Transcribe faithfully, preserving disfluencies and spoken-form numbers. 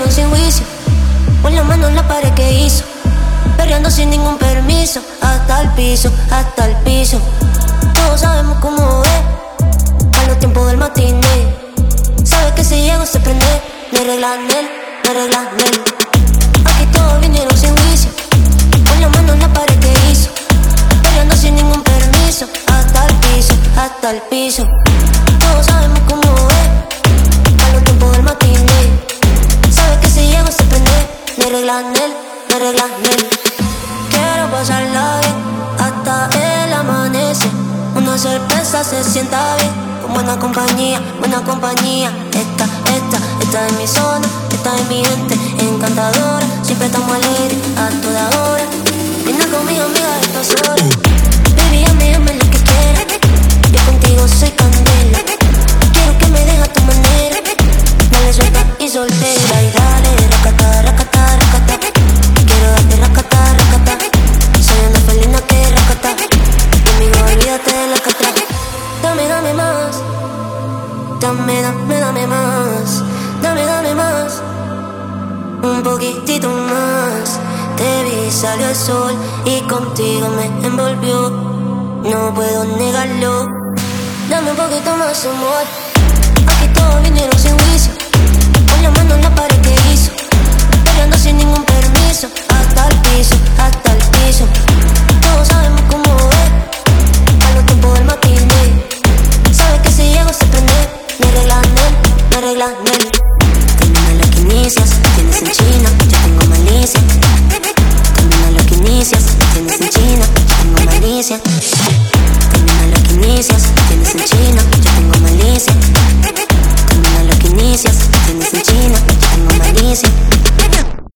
vinieron sin juicio, con la mano en la pared que hizo, perreando sin ningún permiso, hasta el piso, hasta el piso. Todos sabemos cómo es, a los tiempos del matiné. Sabes que si llego se prende, me arreglan él, me arreglan él. Aquí todos vinieron sin juicio, con la mano en la pared que hizo, perreando sin ningún permiso, hasta el piso, hasta el piso. Todos sabemos cómo es, a los tiempos del matiné. Sabes que si llego se prende, me arreglan él, me arreglan él. Quiero pasarla bien hasta el amanecer. Una cerveza se sienta bien, con buena compañía, buena compañía. Esta, esta, esta es mi zona, esta es mi gente encantadora. Siempre estamos alegres a toda hora. Brinda conmigo, amiga, estas horas. Baby, llame, llame lo que quiera. Yo contigo soy candela. Quiero que me dejes a tu manera. Dale suelta y soltera. Y dale, racata, racata, racata. Quiero darte racata, racata. Soy una felina que racata. Conmigo olvídate de la catra. Dame, dame más. Dame, dame, dame más. Dame, dame más. Un poquitito más. Te vi, salió el sol y contigo me envolvió. No puedo negarlo. Dame un poquito más, amor. Aquí todos vinieron sin